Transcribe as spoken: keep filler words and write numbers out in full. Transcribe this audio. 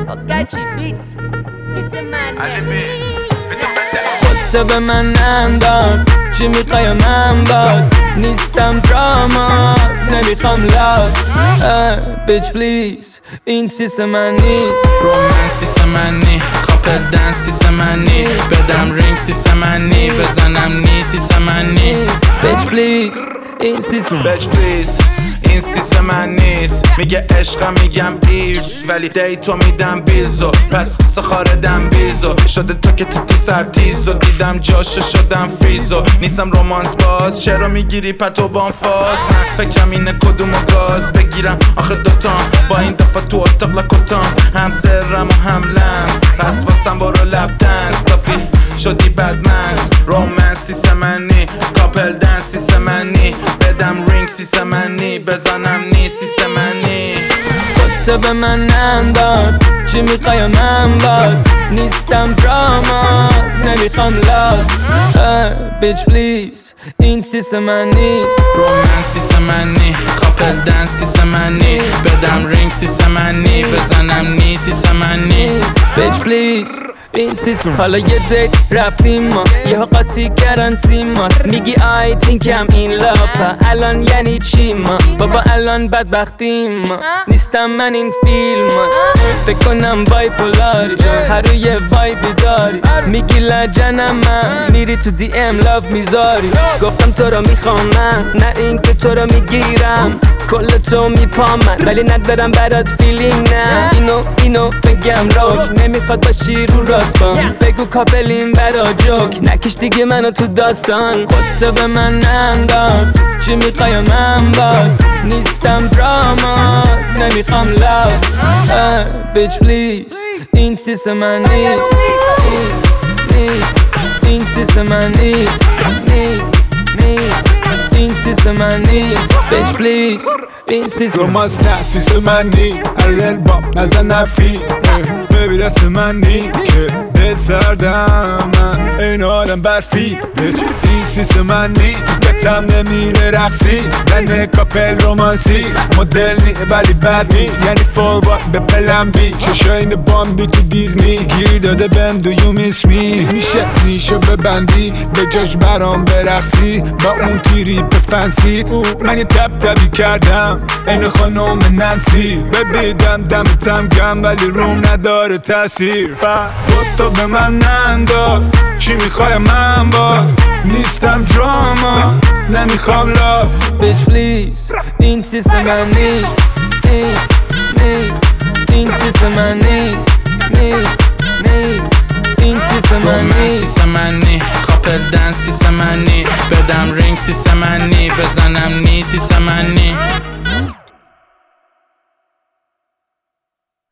آقاچی بیت سیس من خودتو به من انداز چی میخوای من باز نیستم درامات نمیخوام لاف بیچ پلیز این سیس من نیست رومن سیس من نی کاپل دنس سیس من نی بدم رینگ سیس من نی بزنم نی سیس من نی بیچ پلیز این سیس بیچ پلیز این سیس من نیست میگه عشقم میگم ایر ولی دیتو میدم بیلزو پس سخاردم بیلزو شده تو که تو تی سرتیزو دیدم جاشو شدم فریزو نیستم رومانس باز چرا میگیری پتو بام فاز من فکرم اینه کدومو گاز بگیرم آخه دوتام با این دفعه تو اتاق لکوتام هم سرم و هم لمس پس واسم برو لب دنس کافی شدی بدمنس رومنس سیس منی کاپل دنس سیس منی بدم رینگ سیس منی بزنم نی سیس منی خودتو به من انداز چی میخوای من باز نیستم درامات نمیخوام لاف بیچ پلیز این سیس من نیست رومن سیس منی کاپل دنس سیس منی بدم رینگ سیس منی بزنم نی سیس منی بیچ پلیز این سیس حالا یه دیت رفتیم ما یه قاطی کردن سیمات میگی آی تینکم این لاف تا الان یعنی چی ما بابا الان بدبختیم ما نیستم من این فیلمات فکر کنم بایپولاری هر روی وایبی داری میگی لجنم من میری تو دی ام لاف میذاری گفتم تو رو میخوام من نه این که تو رو میگیرم کل تو میپام من ولی ندارم برات فیلینگ نه اینو اینو بگم روک نمیخواد باشی رو راست بام بگو کاپلیم برا جوک نکش دیگه منو تو داستان خودتو به من انداز چی میخوای من باز نیستم درامات نمیخوام لاف بیچ پلیز این سیس من نیست نیست این سیس من نیست نیست نیست این سیس من نیست بیچ پلیز این سیس رومانس نه سیس من نی ارل باب نزن نفی ببی دست من نی که دل سردم من این آدم برفی بیچ این سیس من نی بتم نمیره رقصی زن کاپل رومانسی مدل نی ولی بد نی یعنی فوروارد به پلم بی چشاین بام بی تو دیزنی گیر داده بهم دو یو میس می میشه نیشو ببندی به جاش برام برقصی با اون تیری به فنسی من یه تب تبی کردم این خانوم ننسی ببیدم دمتم گم ولی روم نداره تاثیر تو به من ننداز چی میخوای من باز نیستم دراما نمیخوام لاف بیچ پلیز این سیس من نیست نیست نیست این سیس من نیست نیست نیست این سیس من نیست سیس منی کاپل دنس سیس منی بدم رینگ سیس منی بزنم نی سیس منی